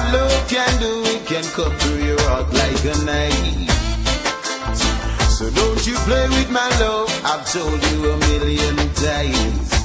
love can do, it can cut through your heart like a knife. So don't you play with my love, I've told you a million times.